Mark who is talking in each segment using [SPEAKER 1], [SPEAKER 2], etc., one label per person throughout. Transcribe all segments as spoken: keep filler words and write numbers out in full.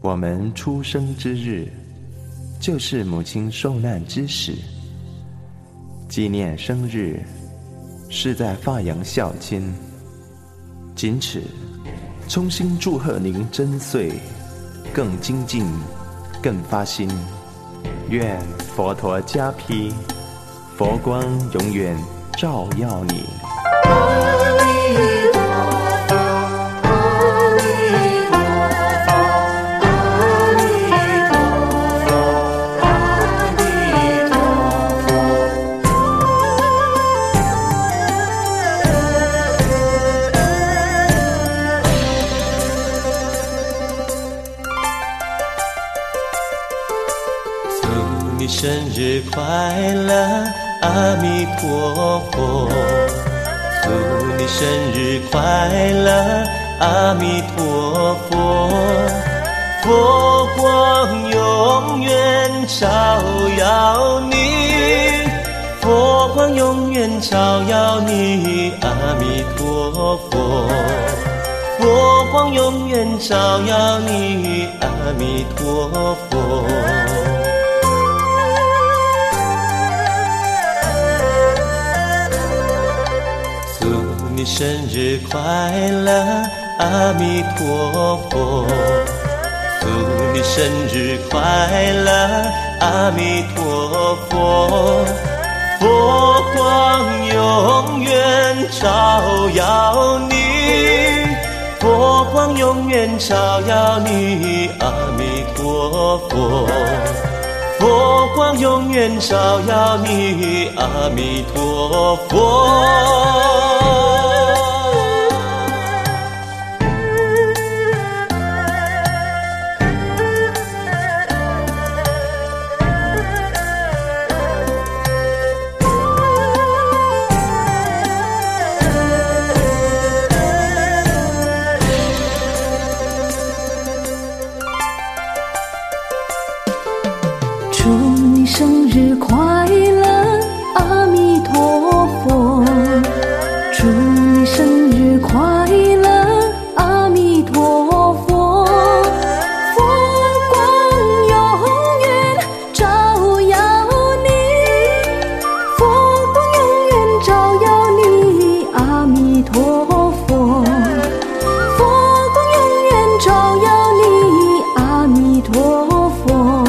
[SPEAKER 1] 我们出生之日，就是母亲受难之时。纪念生日，是在发扬孝亲。仅此，衷心祝贺您真岁，更精进，更发心。愿佛陀加庇，佛光永远照耀你。
[SPEAKER 2] 生日快乐，阿弥陀佛！祝你生日快乐，阿弥陀佛！佛光永远照耀你，佛光永远照耀你，阿弥陀佛！佛光永远照耀你，阿弥陀佛！生日快乐，阿弥陀佛！祝你生日快乐，阿弥陀佛！佛光永远照耀你，佛光永远照耀你，阿弥陀佛！佛光永远照耀你，阿弥陀佛！
[SPEAKER 3] 祝你生日快乐，阿弥陀佛！祝你生日快乐，阿弥陀佛！佛光永远照耀你，佛光永远照耀你，阿弥陀佛！佛光永远照耀你，阿弥陀佛！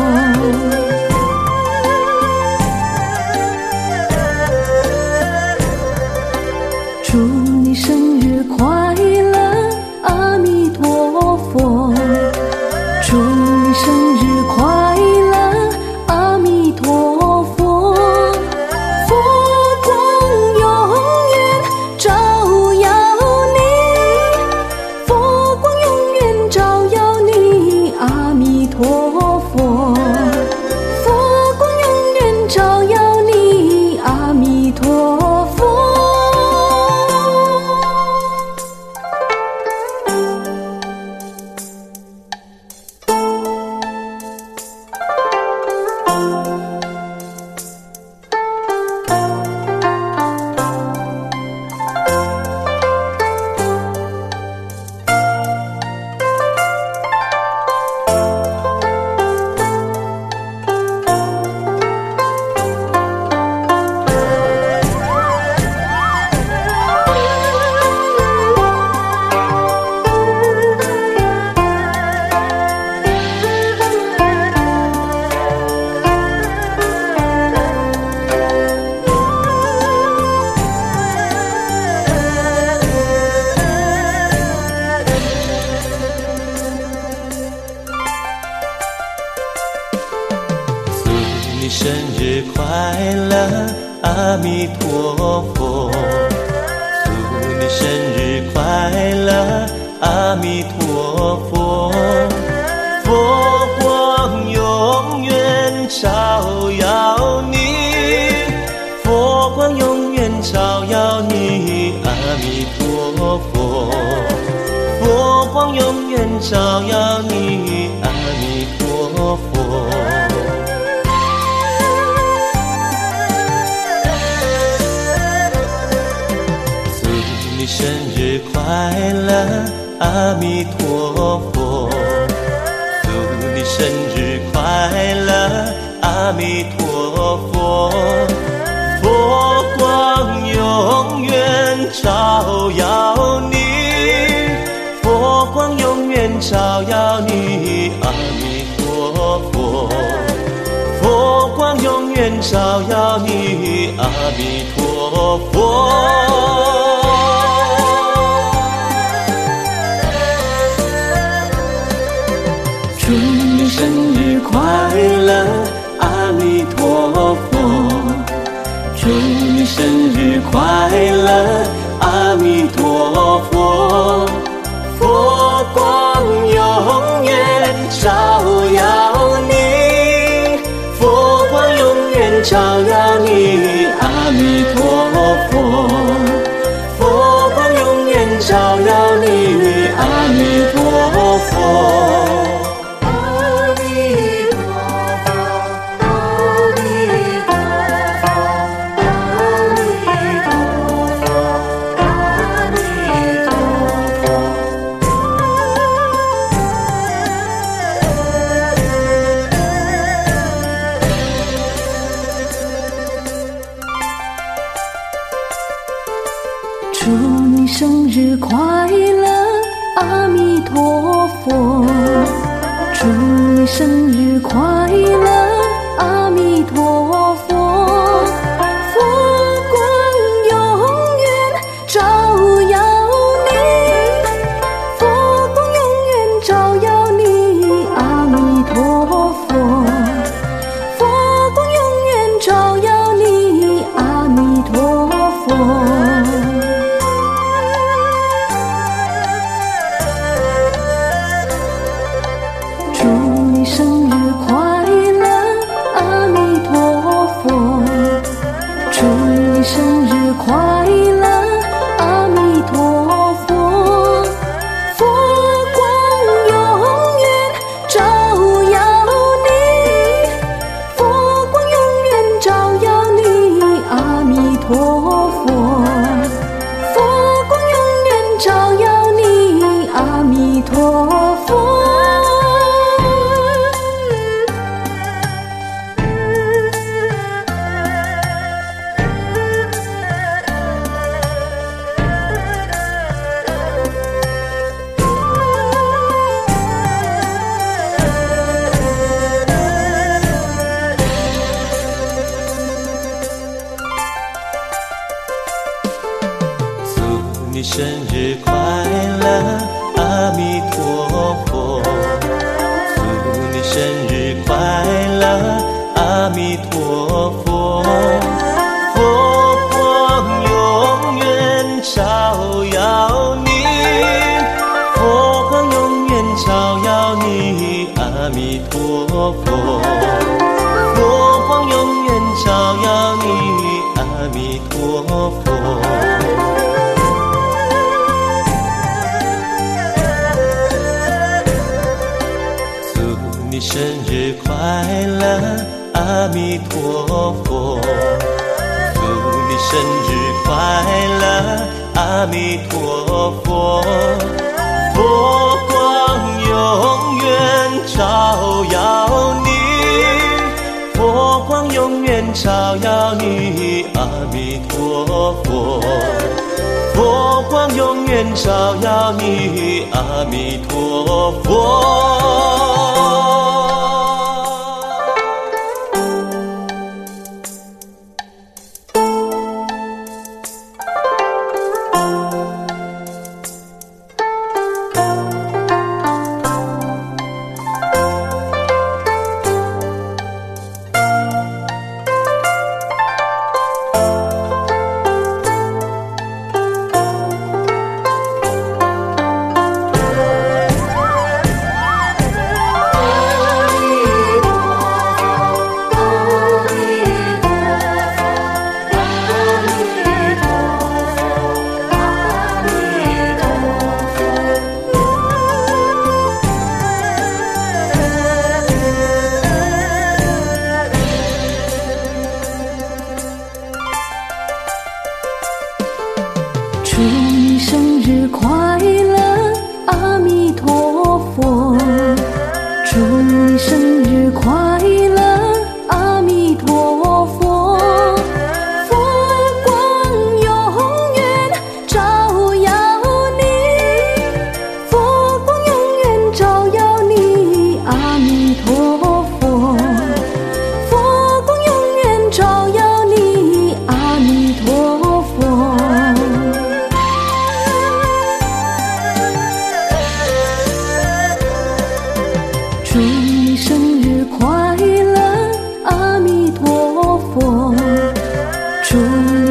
[SPEAKER 3] 祝你生日快乐，阿弥陀佛！祝你生日快乐，阿弥陀佛！佛光永远照耀你，佛光永远照耀你，阿弥陀佛！佛光永远照耀你，阿弥陀佛！
[SPEAKER 2] 你生日快乐，阿弥陀佛！祝你生日快乐，阿弥陀佛！佛光永远照耀你，佛光永远照耀你，阿弥陀佛！佛光永远照耀你，阿弥陀佛！你生日快乐，阿弥陀佛！祝你生日快乐，阿弥陀佛。佛光永远照耀你，佛光永远照耀你，阿弥陀佛。佛光永远照耀你，阿弥陀佛。
[SPEAKER 3] 祝你生日快乐，
[SPEAKER 2] 阿弥陀佛。祝你生日快乐，阿弥陀佛。佛光永远照耀你，佛光永远照耀你，阿弥陀佛。佛光永远照耀你，阿弥陀佛。
[SPEAKER 3] 祝你生日快乐，阿弥陀佛。祝你生日快乐，阿弥陀佛。佛光永远照耀你，佛光永远照耀你，阿弥陀佛。佛光永远照耀你，阿弥陀佛。祝你生日快乐，阿弥陀佛。祝你生日快乐，阿弥陀佛。佛光永远照耀你，佛光永远照耀你，阿弥陀佛。佛光永远照耀你，阿弥陀佛。
[SPEAKER 2] 祝你生日快乐，阿弥陀佛。祝你生日快乐，阿弥陀佛。佛光永远照耀你，佛光永远照耀你，阿弥陀佛。佛光永远照耀你，阿弥陀佛。祝你生日快乐，阿弥陀佛。祝你生日快乐，阿弥陀佛。佛光永远照耀你，佛光永远照耀你，阿弥陀佛。佛光永远照耀你，阿弥陀佛。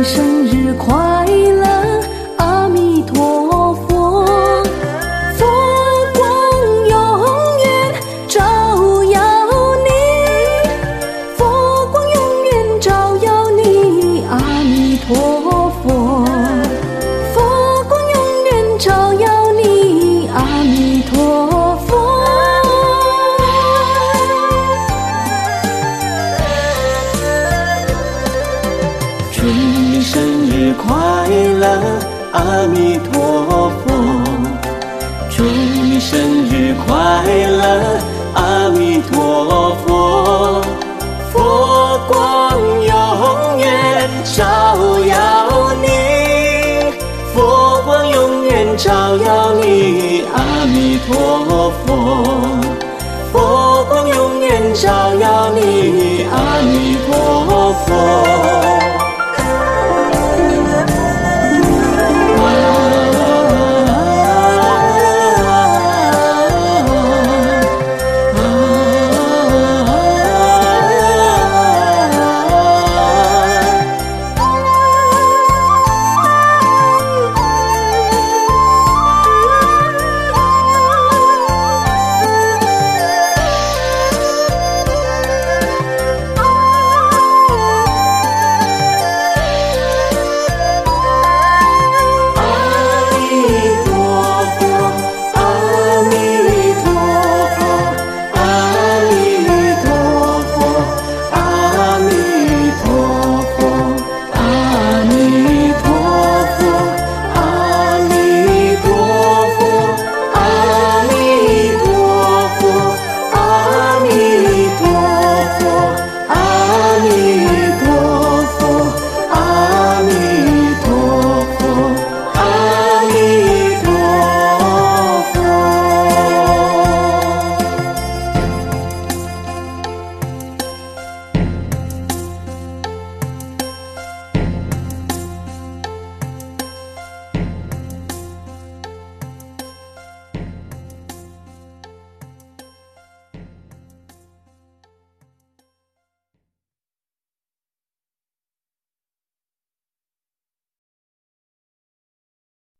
[SPEAKER 3] 你生日快乐，阿弥陀佛。佛光永远照耀你，佛光永远照耀你，阿弥陀佛。佛光永远照耀你，阿弥陀佛。
[SPEAKER 2] 祝你生日快乐，阿弥陀佛。祝你生日快乐，阿弥陀佛。佛光永远照耀你，佛光永远照耀你，阿弥陀佛。佛光永远照耀你，阿弥陀佛。